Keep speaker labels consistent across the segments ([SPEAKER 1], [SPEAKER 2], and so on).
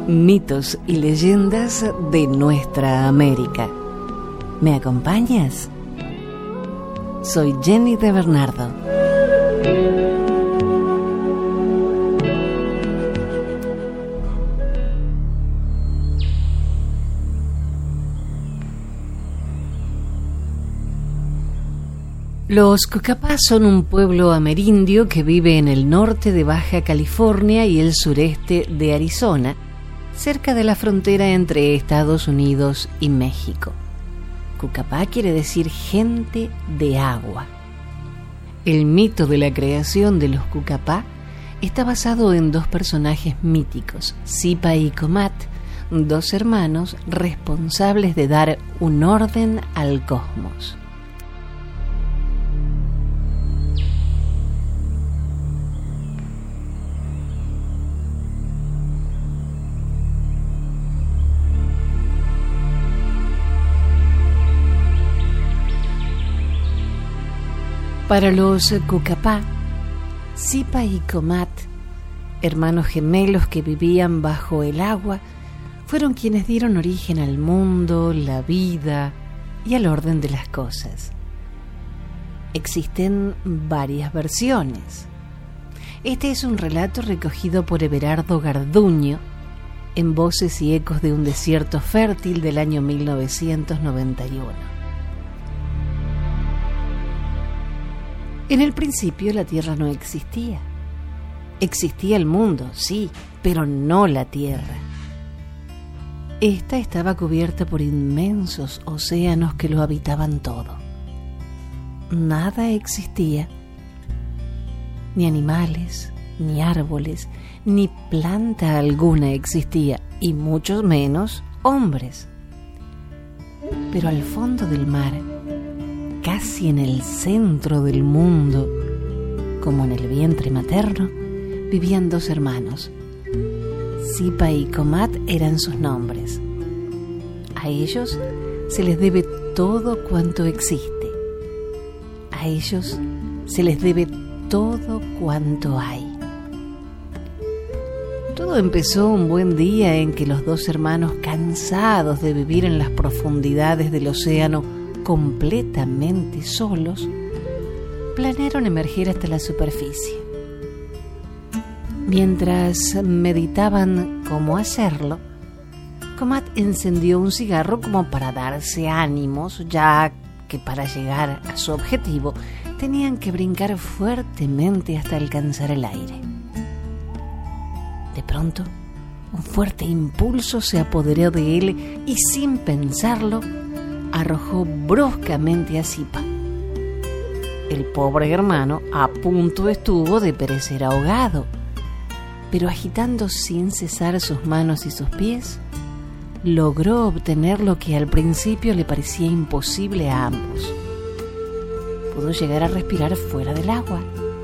[SPEAKER 1] Mitos y leyendas de nuestra América. ¿Me acompañas? Soy Jenny de Bernardo. Los Cucapá son un pueblo amerindio que vive en el norte de Baja California y el sureste de Arizona, cerca de la frontera entre Estados Unidos y México. Cucapá quiere decir gente de agua. El mito de la creación de los Cucapá está basado en dos personajes míticos, Zipa y Comat, dos hermanos responsables de dar un orden al cosmos. Para los Cucapá, Zipa y Comat, hermanos gemelos que vivían bajo el agua, fueron quienes dieron origen al mundo, la vida y al orden de las cosas. Existen varias versiones. Este es un relato recogido por Everardo Garduño en Voces y Ecos de un Desierto Fértil del año 1991. En el principio la tierra no existía. Existía el mundo, sí, pero no la tierra. Esta estaba cubierta por inmensos océanos que lo habitaban todo. Nada existía, ni animales, ni árboles, ni planta alguna existía, y mucho menos hombres. Pero al fondo del mar, casi en el centro del mundo, como en el vientre materno, vivían dos hermanos. Zipa y Comat eran sus nombres. A ellos se les debe todo cuanto existe. A ellos se les debe todo cuanto hay. Todo empezó un buen día en que los dos hermanos, cansados de vivir en las profundidades del océano, completamente solos, planearon emerger hasta la superficie. Mientras meditaban cómo hacerlo, Comat encendió un cigarro como para darse ánimos, ya que para llegar a su objetivo tenían que brincar fuertemente hasta alcanzar el aire. De pronto, un fuerte impulso se apoderó de él y, sin pensarlo, arrojó bruscamente a Zipa. El pobre hermano a punto estuvo de perecer ahogado, pero agitando sin cesar sus manos y sus pies, logró obtener lo que al principio le parecía imposible a ambos. Pudo llegar a respirar fuera del agua.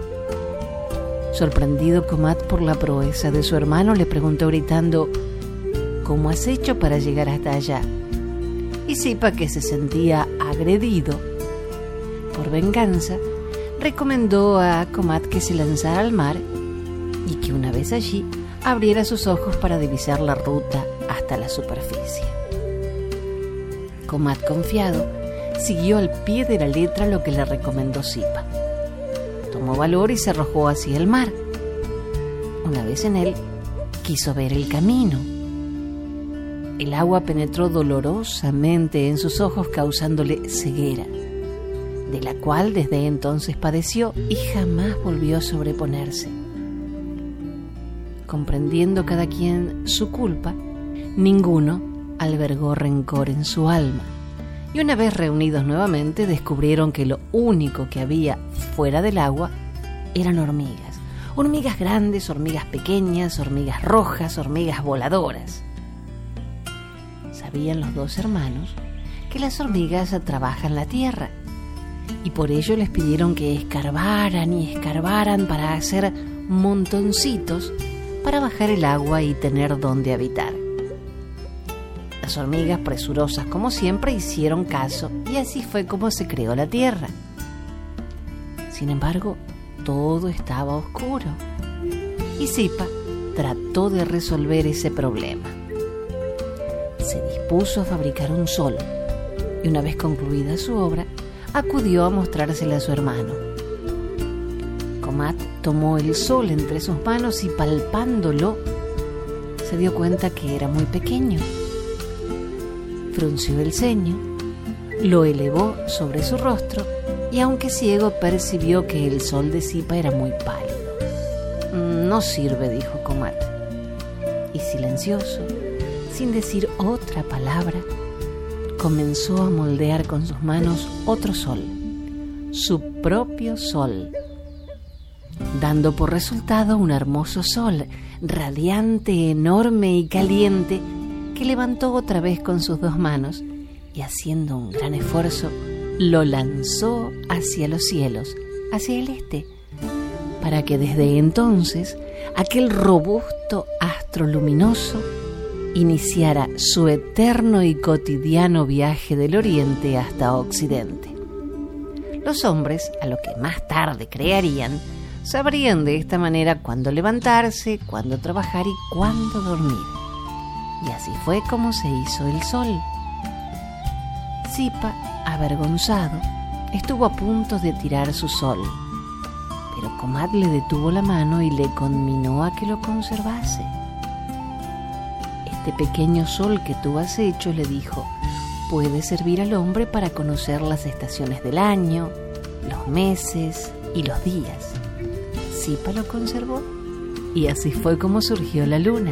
[SPEAKER 1] Sorprendido Comat por la proeza de su hermano, le preguntó gritando: ¿cómo has hecho para llegar hasta allá? Y Zipa, que se sentía agredido por venganza, recomendó a Comat que se lanzara al mar y que una vez allí abriera sus ojos para divisar la ruta hasta la superficie. Comat, confiado, siguió al pie de la letra lo que le recomendó Zipa. Tomó valor y se arrojó hacia el mar. Una vez en él, quiso ver el camino. El agua penetró dolorosamente en sus ojos, causándole ceguera, de la cual desde entonces padeció y jamás volvió a sobreponerse. Comprendiendo cada quien su culpa, ninguno albergó rencor en su alma, y una vez reunidos nuevamente descubrieron que lo único que había fuera del agua eran hormigas. Hormigas grandes, hormigas pequeñas, hormigas rojas, hormigas voladoras. Sabían los dos hermanos que las hormigas trabajan la tierra, y por ello les pidieron que escarbaran y escarbaran para hacer montoncitos para bajar el agua y tener donde habitar. Las hormigas, presurosas como siempre, hicieron caso, y así fue como se creó la tierra. Sin embargo, todo estaba oscuro, y Zipa trató de resolver ese problema. se dispuso a fabricar un sol y una vez concluida su obra, acudió a mostrársela a su hermano. Comat tomó el sol entre sus manos y palpándolo, se dio cuenta que era muy pequeño. Frunció el ceño, lo elevó sobre su rostro y aunque ciego percibió que el sol de Zipa era muy pálido. «No sirve», dijo Comat. Y silencioso, sin decir otra palabra, comenzó a moldear con sus manos otro sol, su propio sol, dando por resultado un hermoso sol, radiante, enorme y caliente, que levantó otra vez con sus dos manos y haciendo un gran esfuerzo, lo lanzó hacia los cielos, hacia el este, para que desde entonces aquel robusto astro luminoso iniciara su eterno y cotidiano viaje del oriente hasta occidente. Los hombres, a lo que más tarde crearían, sabrían de esta manera cuándo levantarse, cuándo trabajar y cuándo dormir. Y así fue como se hizo el sol. Zipa, avergonzado, estuvo a punto de tirar su sol, pero Comat le detuvo la mano y le conminó a que lo conservase. Este pequeño sol que tú has hecho, le dijo, puede servir al hombre para conocer las estaciones del año, los meses y los días. Zipa lo conservó y así fue como surgió la luna.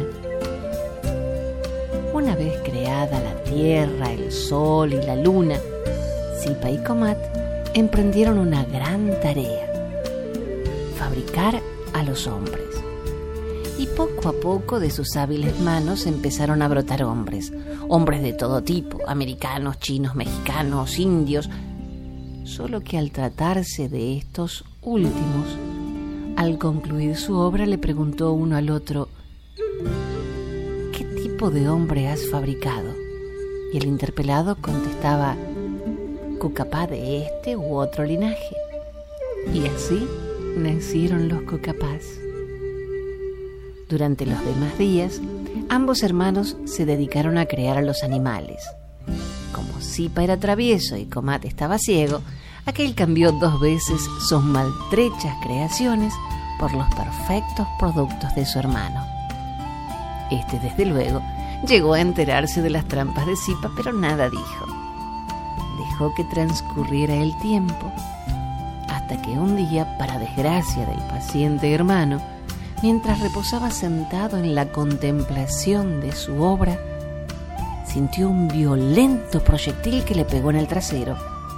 [SPEAKER 1] Una vez creada la tierra, el sol y la luna, Zipa y Comat emprendieron una gran tarea: fabricar a los hombres. Y poco a poco de sus hábiles manos empezaron a brotar hombres de todo tipo, americanos, chinos, mexicanos, indios. Solo que al tratarse de estos últimos, al concluir su obra le preguntó uno al otro: ¿qué tipo de hombre has fabricado? Y el interpelado contestaba: Cucapá de este u otro linaje. Y así nacieron los Cucapás. Durante los demás días, ambos hermanos se dedicaron a crear a los animales. Como Zipa era travieso y Comat estaba ciego, aquel cambió 2 veces sus maltrechas creaciones por los perfectos productos de su hermano. Este, desde luego, llegó a enterarse de las trampas de Zipa, pero nada dijo. Dejó que transcurriera el tiempo, hasta que un día, para desgracia del paciente hermano, mientras reposaba sentado en la contemplación de su obra, sintió un violento proyectil que le pegó en el trasero.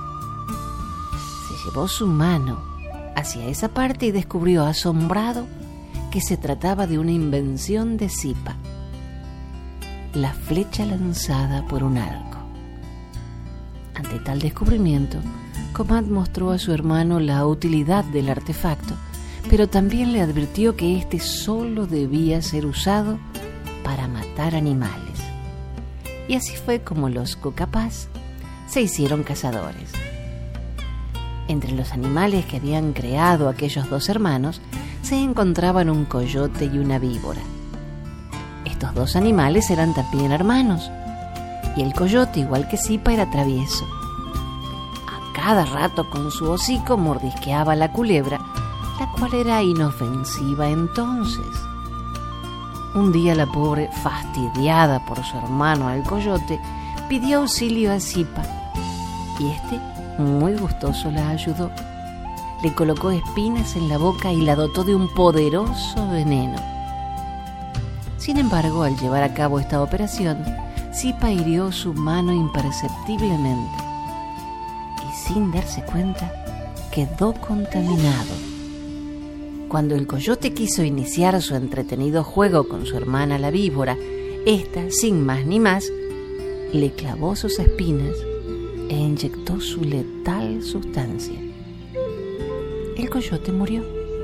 [SPEAKER 1] Se llevó su mano hacia esa parte y descubrió, asombrado, que se trataba de una invención de Zipa: la flecha lanzada por un arco. Ante tal descubrimiento, Comat mostró a su hermano la utilidad del artefacto, pero también le advirtió que éste solo debía ser usado para matar animales. Y así fue como los Cucapás se hicieron cazadores. Entre los animales que habían creado aquellos 2 hermanos se encontraban un coyote y una víbora. Estos 2 animales eran también hermanos, y el coyote, igual que Zipa, era travieso. A cada rato con su hocico mordisqueaba la culebra, la cual era inofensiva entonces. Un día la pobre, fastidiada por su hermano el coyote, pidió auxilio a Zipa, y este, muy gustoso, la ayudó. Le colocó espinas en la boca y la dotó de un poderoso veneno. Sin embargo, al llevar a cabo esta operación, Zipa hirió su mano imperceptiblemente y, sin darse cuenta, quedó contaminado. Cuando el coyote quiso iniciar su entretenido juego con su hermana la víbora, ésta, sin más ni más, le clavó sus espinas e inyectó su letal sustancia. El coyote murió.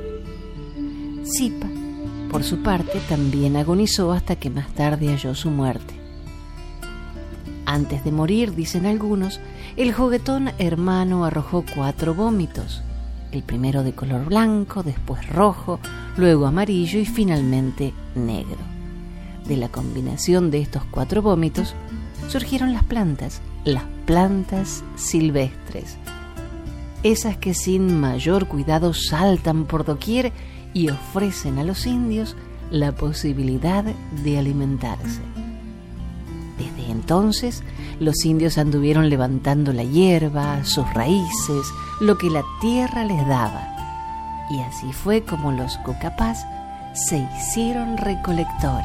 [SPEAKER 1] Zipa, por su parte, también agonizó hasta que más tarde halló su muerte. Antes de morir, dicen algunos, el juguetón hermano arrojó 4 vómitos. El primero de color blanco, después rojo, luego amarillo y finalmente negro. De la combinación de estos 4 vómitos surgieron las plantas silvestres, esas que sin mayor cuidado saltan por doquier y ofrecen a los indios la posibilidad de alimentarse. Desde entonces, los indios anduvieron levantando la hierba, sus raíces, lo que la tierra les daba. Y así fue como los Cucapás se hicieron recolectores.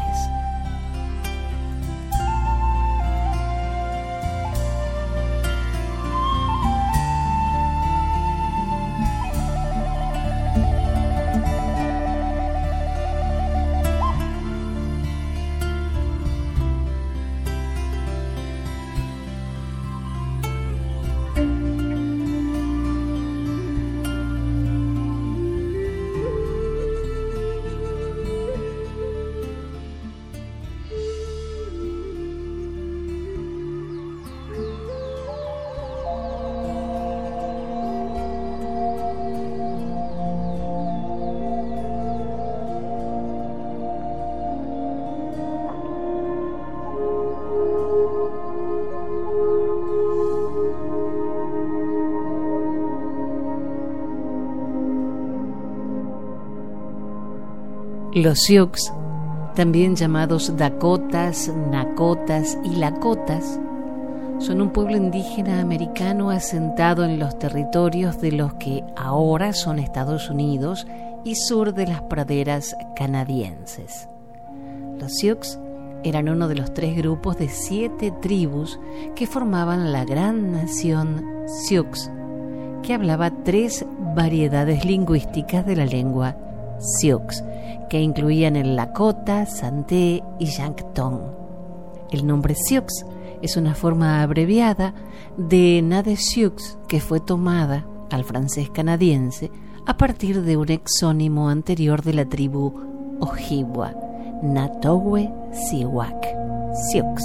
[SPEAKER 1] Los Sioux, también llamados Dakotas, Nakotas y Lakotas, son un pueblo indígena americano asentado en los territorios de los que ahora son Estados Unidos y sur de las praderas canadienses. Los Sioux eran uno de los 3 grupos de 7 tribus que formaban la gran nación Sioux, que hablaba 3 variedades lingüísticas de la lengua Sioux, que incluían el Lakota, Santé y Yankton. El nombre Sioux es una forma abreviada de Nade Sioux, que fue tomada al francés canadiense a partir de un exónimo anterior de la tribu Ojibwa, Natowe Siwak, Sioux.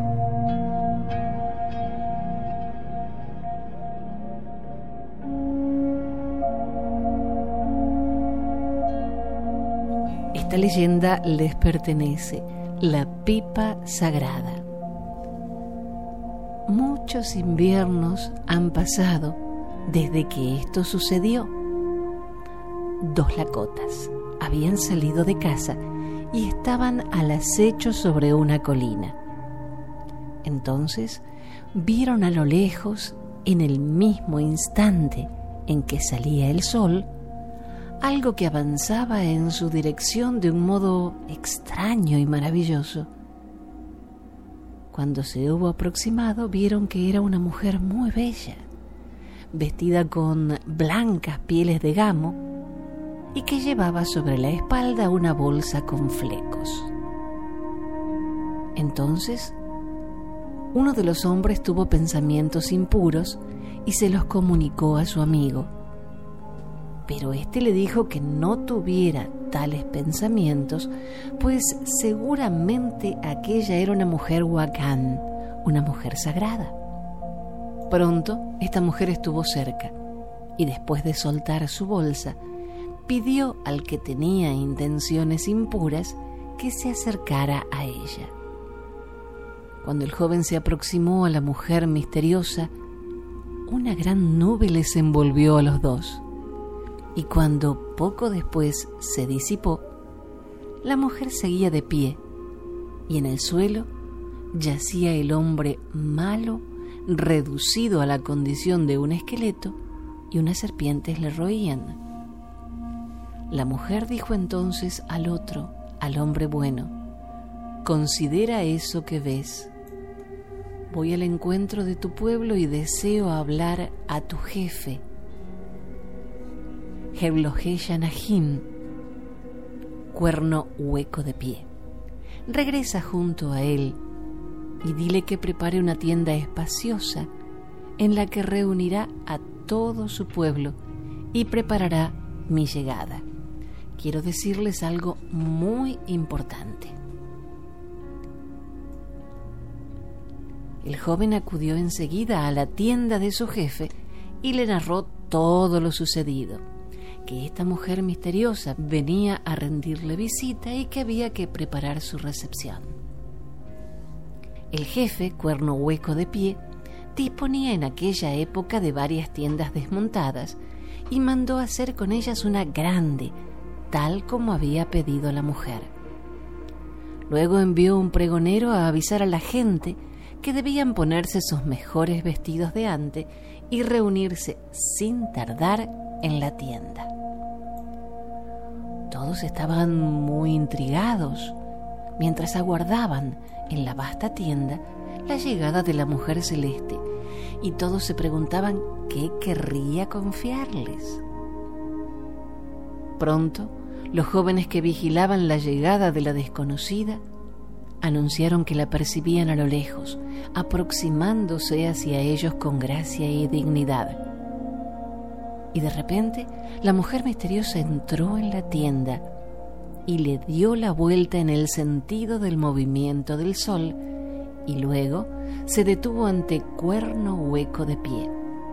[SPEAKER 1] Esta leyenda les pertenece, la pipa sagrada. Muchos inviernos han pasado desde que esto sucedió. 2 Lakotas habían salido de casa y estaban al acecho sobre una colina. Entonces vieron a lo lejos, en el mismo instante en que salía el sol, algo que avanzaba en su dirección de un modo extraño y maravilloso. Cuando se hubo aproximado, vieron que era una mujer muy bella, vestida con blancas pieles de gamo y que llevaba sobre la espalda una bolsa con flecos. Entonces, uno de los hombres tuvo pensamientos impuros y se los comunicó a su amigo. Pero éste le dijo que no tuviera tales pensamientos, pues seguramente aquella era una mujer huacán, una mujer sagrada. Pronto esta mujer estuvo cerca y después de soltar su bolsa, pidió al que tenía intenciones impuras que se acercara a ella. Cuando el joven se aproximó a la mujer misteriosa, una gran nube les envolvió a los dos. Y cuando poco después se disipó, la mujer seguía de pie y en el suelo yacía el hombre malo, reducido a la condición de un esqueleto, y unas serpientes le roían. La mujer dijo entonces al otro, al hombre bueno: considera eso que ves. Voy al encuentro de tu pueblo y deseo hablar a tu jefe, Heblohe Yanahim, cuerno hueco de pie. Regresa junto a él y dile que prepare una tienda espaciosa en la que reunirá a todo su pueblo y preparará mi llegada. Quiero decirles algo muy importante. El joven acudió enseguida a la tienda de su jefe y le narró todo lo sucedido, que esta mujer misteriosa venía a rendirle visita y que había que preparar su recepción. El jefe, Cuerno Hueco de Pie, disponía en aquella época de varias tiendas desmontadas y mandó hacer con ellas una grande, tal como había pedido la mujer. Luego envió un pregonero a avisar a la gente que debían ponerse sus mejores vestidos de ante y reunirse sin tardar en la tienda. Todos estaban muy intrigados mientras aguardaban en la vasta tienda la llegada de la mujer celeste, y todos se preguntaban qué querría confiarles. Pronto, los jóvenes que vigilaban la llegada de la desconocida anunciaron que la percibían a lo lejos, aproximándose hacia ellos con gracia y dignidad. Y de repente, la mujer misteriosa entró en la tienda y le dio la vuelta en el sentido del movimiento del sol, y luego se detuvo ante Cuerno Hueco de Pie.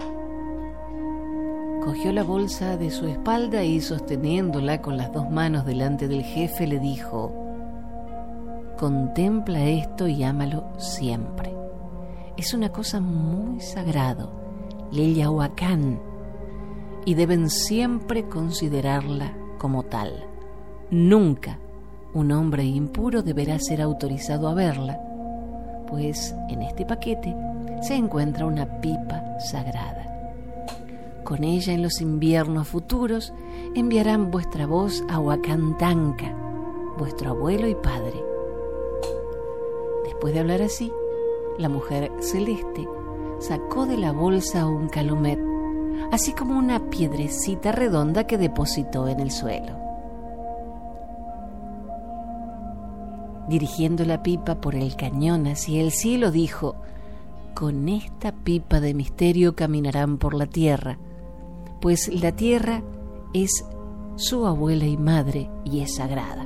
[SPEAKER 1] Cogió la bolsa de su espalda y, sosteniéndola con las 2 manos delante del jefe, le dijo: «Contempla esto y ámalo siempre. Es una cosa muy sagrado, Leyahuacán, y deben siempre considerarla como tal. Nunca un hombre impuro deberá ser autorizado a verla, pues en este paquete se encuentra una pipa sagrada. Con ella, en los inviernos futuros, enviarán vuestra voz a Huacantanca, vuestro abuelo y padre». Después de hablar así, la mujer celeste sacó de la bolsa un calumet, así como una piedrecita redonda que depositó en el suelo. Dirigiendo la pipa por el cañón hacia el cielo, dijo: «Con esta pipa de misterio caminarán por la tierra, pues la tierra es su abuela y madre y es sagrada.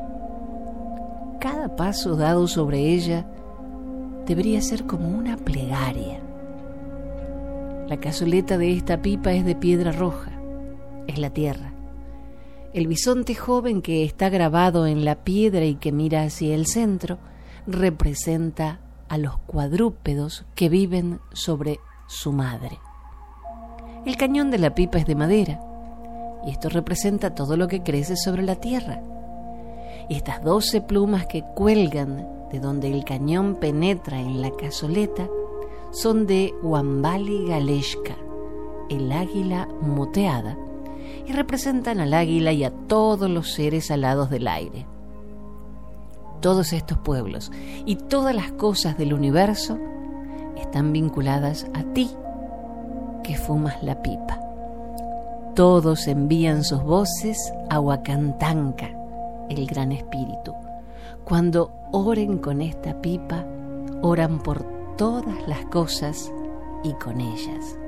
[SPEAKER 1] Cada paso dado sobre ella debería ser como una plegaria. La cazoleta de esta pipa es de piedra roja, es la tierra. El bisonte joven que está grabado en la piedra y que mira hacia el centro representa a los cuadrúpedos que viven sobre su madre. El cañón de la pipa es de madera, y esto representa todo lo que crece sobre la tierra. Y estas 12 plumas que cuelgan de donde el cañón penetra en la cazoleta son de Huambali Galeshka, el águila moteada, y representan al águila y a todos los seres alados del aire. Todos estos pueblos y todas las cosas del universo están vinculadas a ti, que fumas la pipa. Todos envían sus voces a Huacantanca, el gran espíritu. Cuando oren con esta pipa, oran por todas las cosas y con ellas».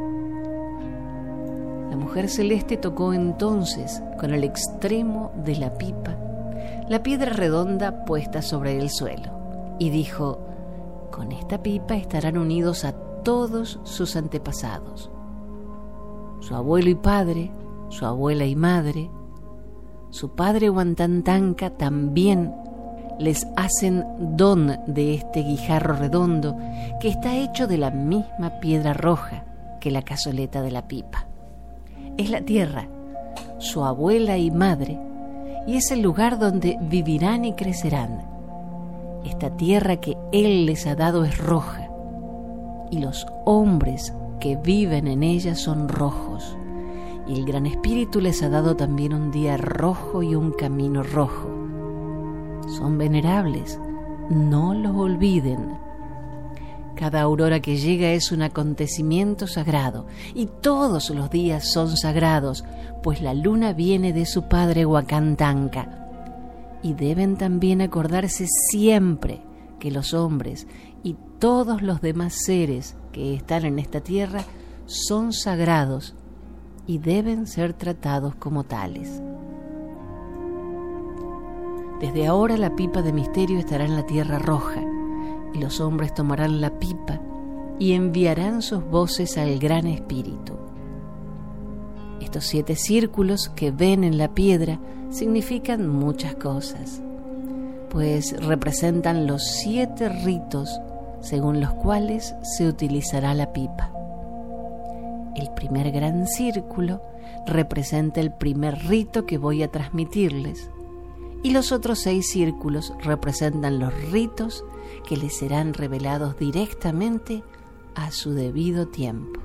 [SPEAKER 1] La mujer celeste tocó entonces con el extremo de la pipa la piedra redonda puesta sobre el suelo y dijo: «Con esta pipa estarán unidos a todos sus antepasados, su abuelo y padre, su abuela y madre, su padre Huantantanca también les hacen don de este guijarro redondo que está hecho de la misma piedra roja que la cazoleta de la pipa. Es la tierra, su abuela y madre, y es el lugar donde vivirán y crecerán. Esta tierra que Él les ha dado es roja, y los hombres que viven en ella son rojos, y el Gran Espíritu les ha dado también un día rojo y un camino rojo. Son venerables, no los olviden. Cada aurora que llega es un acontecimiento sagrado, y todos los días son sagrados, pues la luna viene de su padre Huacantanca. Y deben también acordarse siempre que los hombres y todos los demás seres que están en esta tierra son sagrados y deben ser tratados como tales. Desde ahora la pipa de misterio estará en la tierra roja, y los hombres tomarán la pipa y enviarán sus voces al Gran Espíritu. Estos 7 círculos que ven en la piedra significan muchas cosas. pues representan los 7 ritos según los cuales se utilizará la pipa. El primer gran círculo representa el primer rito que voy a transmitirles, y los otros 6 círculos representan los ritos que les serán revelados directamente a su debido tiempo.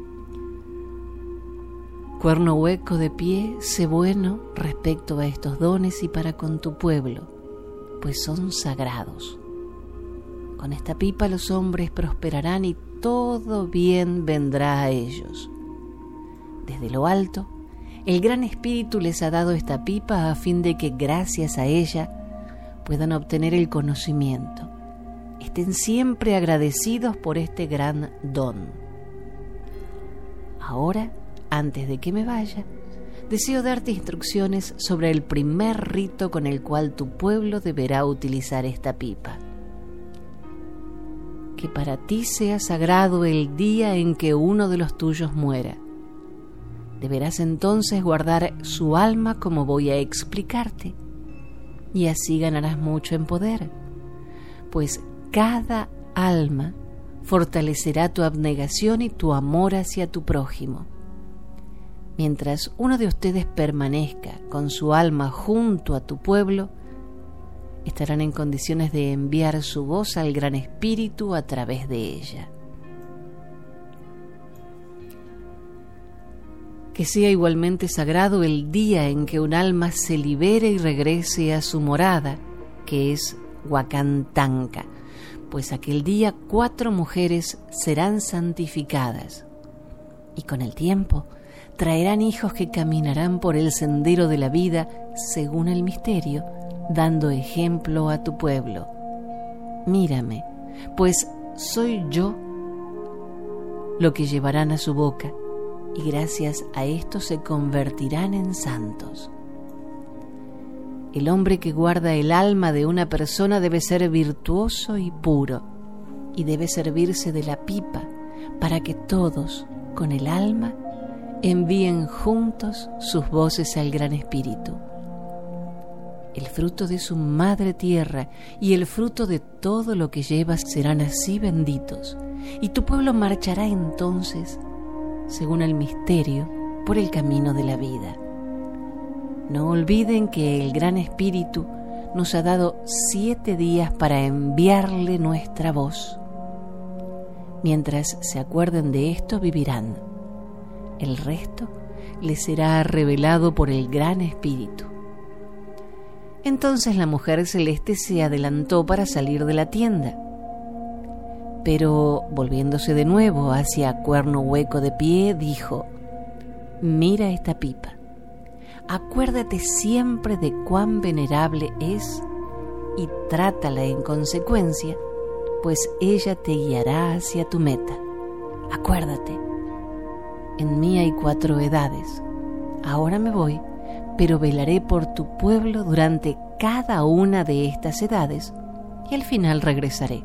[SPEAKER 1] Cuerno Hueco de Pie, sé bueno respecto a estos dones y para con tu pueblo, pues son sagrados. Con esta pipa los hombres prosperarán y todo bien vendrá a ellos. Desde lo alto, el Gran Espíritu les ha dado esta pipa a fin de que gracias a ella puedan obtener el conocimiento. Estén siempre agradecidos por este gran don. Ahora, antes de que me vaya, deseo darte instrucciones sobre el primer rito con el cual tu pueblo deberá utilizar esta pipa. Que para ti sea sagrado el día en que uno de los tuyos muera. Deberás entonces guardar su alma como voy a explicarte, y así ganarás mucho en poder, pues cada alma fortalecerá tu abnegación y tu amor hacia tu prójimo. Mientras uno de ustedes permanezca con su alma junto a tu pueblo, estarán en condiciones de enviar su voz al Gran Espíritu a través de ella. Que sea igualmente sagrado el día en que un alma se libere y regrese a su morada, que es Huacantanca, pues aquel día 4 mujeres serán santificadas, y con el tiempo traerán hijos que caminarán por el sendero de la vida según el misterio, dando ejemplo a tu pueblo. Mírame, pues soy yo lo que llevarán a su boca, y gracias a esto se convertirán en santos. El hombre que guarda el alma de una persona debe ser virtuoso y puro, y debe servirse de la pipa para que todos, con el alma, envíen juntos sus voces al Gran Espíritu. El fruto de su madre tierra y el fruto de todo lo que llevas serán así benditos, y tu pueblo marchará entonces, según el misterio, por el camino de la vida. No olviden que el Gran Espíritu nos ha dado 7 días para enviarle nuestra voz. Mientras se acuerden de esto, vivirán. El resto les será revelado por el Gran Espíritu. Entonces la mujer celeste se adelantó para salir de la tienda, pero volviéndose de nuevo hacia Cuerno Hueco de Pie, dijo: mira esta pipa, acuérdate siempre de cuán venerable es y trátala en consecuencia, pues ella te guiará hacia tu meta. Acuérdate, en mí hay 4 edades. Ahora me voy, pero velaré por tu pueblo durante cada una de estas edades y al final regresaré.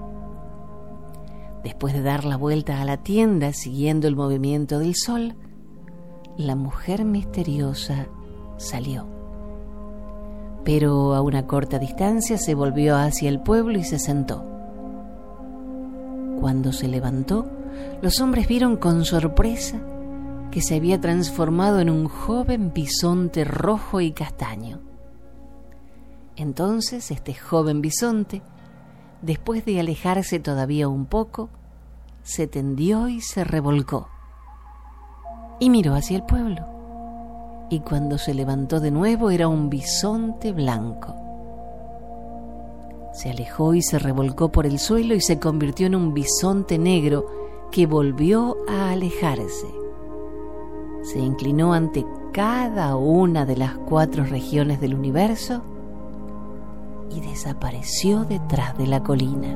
[SPEAKER 1] Después de dar la vuelta a la tienda siguiendo el movimiento del sol, la mujer misteriosa salió. Pero a una corta distancia se volvió hacia el pueblo y se sentó. Cuando se levantó, los hombres vieron con sorpresa que se había transformado en un joven bisonte rojo y castaño. Entonces este joven bisonte, después de alejarse todavía un poco, se tendió y se revolcó, y miró hacia el pueblo, y cuando se levantó de nuevo era un bisonte blanco. Se alejó y se revolcó por el suelo y se convirtió en un bisonte negro que volvió a alejarse. Se inclinó ante cada una de las 4 regiones del universo y desapareció detrás de la colina.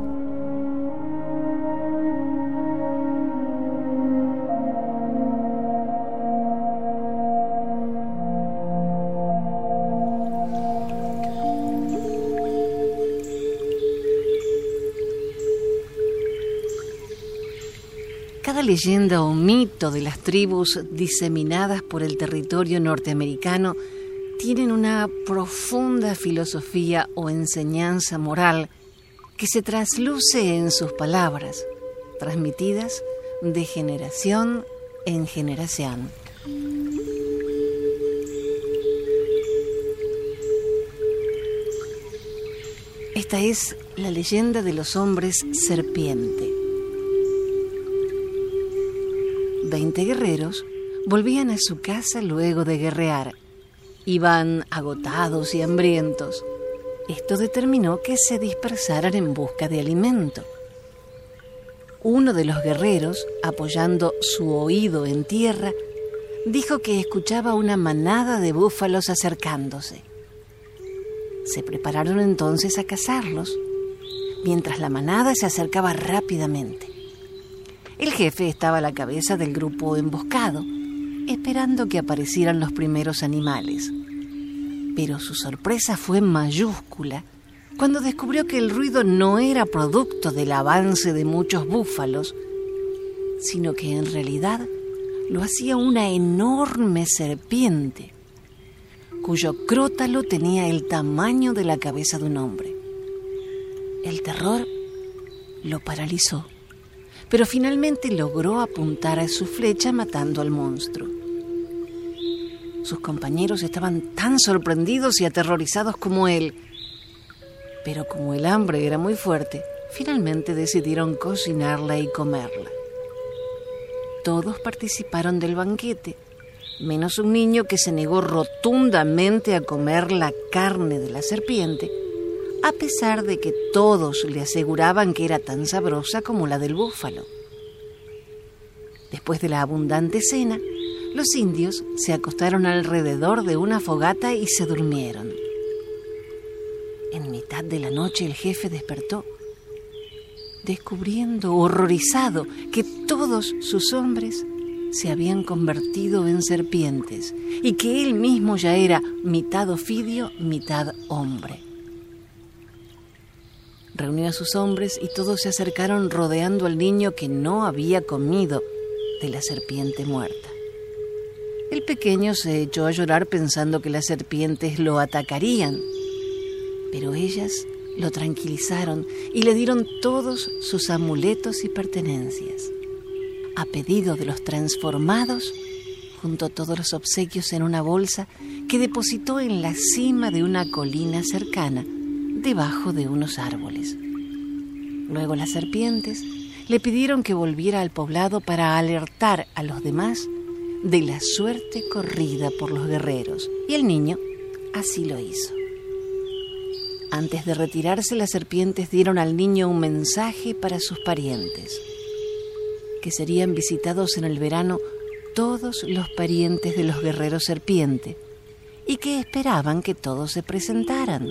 [SPEAKER 1] Cada leyenda o mito de las tribus diseminadas por el territorio norteamericano tienen una profunda filosofía o enseñanza moral que se trasluce en sus palabras, transmitidas de generación en generación. Esta es la leyenda de los hombres serpiente. 20 guerreros volvían a su casa luego de guerrear. Iban agotados y hambrientos. Esto determinó que se dispersaran en busca de alimento. Uno de los guerreros, apoyando su oído en tierra, dijo que escuchaba una manada de búfalos acercándose. Se prepararon entonces a cazarlos, mientras la manada se acercaba rápidamente. El jefe estaba a la cabeza del grupo emboscado, esperando que aparecieran los primeros animales. Pero su sorpresa fue mayúscula cuando descubrió que el ruido no era producto del avance de muchos búfalos, sino que en realidad lo hacía una enorme serpiente, cuyo crótalo tenía el tamaño de la cabeza de un hombre. El terror lo paralizó, pero finalmente logró apuntar a su flecha matando al monstruo. Sus compañeros estaban tan sorprendidos y aterrorizados como él, pero como el hambre era muy fuerte, finalmente decidieron cocinarla y comerla. Todos participaron del banquete, menos un niño que se negó rotundamente a comer la carne de la serpiente, a pesar de que todos le aseguraban que era tan sabrosa como la del búfalo. Después de la abundante cena, los indios se acostaron alrededor de una fogata y se durmieron. En mitad de la noche el jefe despertó, descubriendo horrorizado que todos sus hombres se habían convertido en serpientes y que él mismo ya era mitad ofidio, mitad hombre. Reunió a sus hombres y todos se acercaron rodeando al niño que no había comido de la serpiente muerta. El pequeño se echó a llorar pensando que las serpientes lo atacarían, pero ellas lo tranquilizaron y le dieron todos sus amuletos y pertenencias. A pedido de los transformados, juntó todos los obsequios en una bolsa que depositó en la cima de una colina cercana, debajo de unos árboles. Luego las serpientes le pidieron que volviera al poblado para alertar a los demás de la suerte corrida por los guerreros, y el niño así lo hizo. Antes de retirarse, las serpientes dieron al niño un mensaje para sus parientes, que serían visitados en el verano todos los parientes de los guerreros serpiente y que esperaban que todos se presentaran.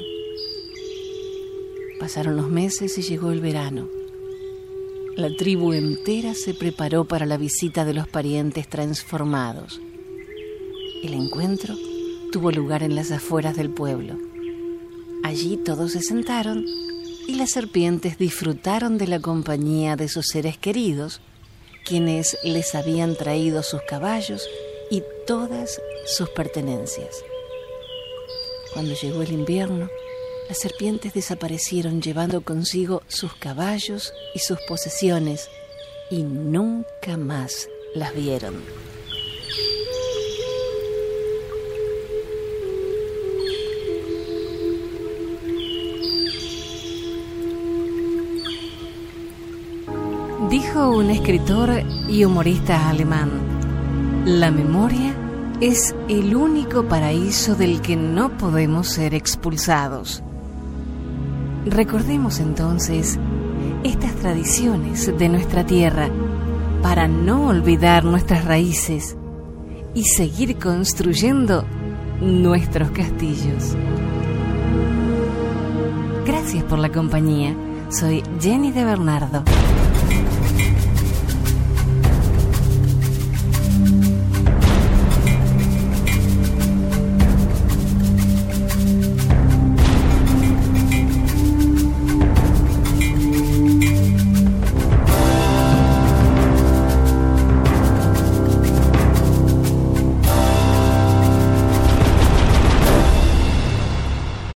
[SPEAKER 1] Pasaron los meses y llegó el verano. La tribu entera se preparó para la visita de los parientes transformados. El encuentro tuvo lugar en las afueras del pueblo. Allí todos se sentaron y las serpientes disfrutaron de la compañía de sus seres queridos, quienes les habían traído sus caballos y todas sus pertenencias. Cuando llegó el invierno, las serpientes desaparecieron llevando consigo sus caballos y sus posesiones y nunca más las vieron. Dijo un escritor y humorista alemán: la memoria es el único paraíso del que no podemos ser expulsados. Recordemos entonces estas tradiciones de nuestra tierra para no olvidar nuestras raíces y seguir construyendo nuestros castillos. Gracias por la compañía. Soy Jenny de Bernardo.